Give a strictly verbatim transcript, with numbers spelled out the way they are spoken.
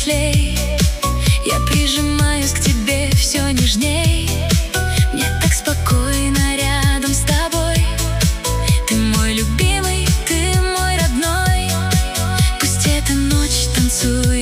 светлей. Я прижимаюсь к тебе все нежней. Мне так спокойно рядом с тобой. Ты мой любимый, ты мой родной. Пусть эта ночь танцует